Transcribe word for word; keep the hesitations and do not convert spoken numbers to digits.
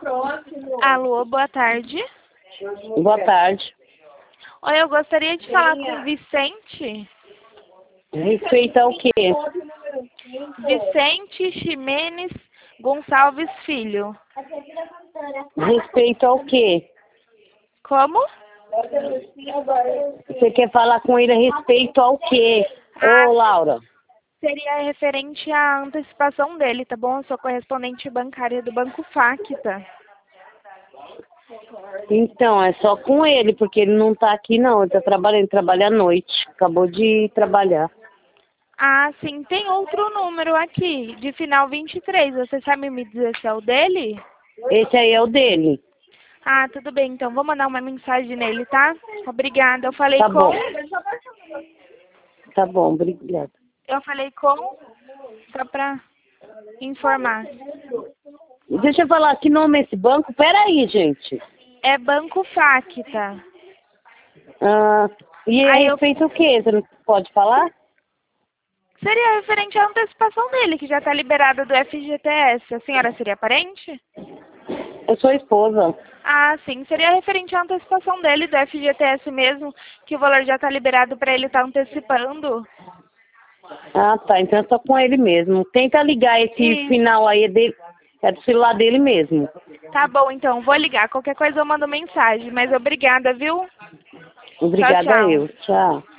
Alô, boa tarde. Boa tarde. Oi, eu gostaria de falar com o Vicente. Respeito ao quê? Vicente Ximenes Gonçalves Filho. Respeito ao quê? Como? Você quer falar com ele a respeito ao quê? Ah, Ô, Laura. Seria referente à antecipação dele, tá bom? Eu sou correspondente bancária do Banco Facta. Então, é só com ele, porque ele não tá aqui não. Ele tá trabalhando, ele trabalha à noite. Acabou de trabalhar. Ah, sim. Tem outro número aqui, de final vinte e três. Você sabe me dizer se é o dele? Esse aí é o dele. Ah, tudo bem. Então, vou mandar uma mensagem nele, tá? Obrigada. Eu falei Tá com... bom. Tá bom, obrigada. Eu falei com... Só pra informar. Deixa eu falar, que nome é esse banco? Peraí, gente. É Banco Facta. Ah, e a Aí eu... respeito o quê? Você não pode falar? Seria referente à antecipação dele, que já está liberada do F G T S. A senhora seria parente? Eu sou esposa. Ah, sim. Seria referente à antecipação dele do F G T S mesmo, que o valor já está liberado para ele estar antecipando. Ah, tá. Então eu tô com ele mesmo. Tenta ligar esse E... final aí, é, dele, é do celular dele mesmo. Tá bom, então. Vou ligar. Qualquer coisa eu mando mensagem. Mas obrigada, viu? Tchau, Obrigada tchau. eu. Tchau.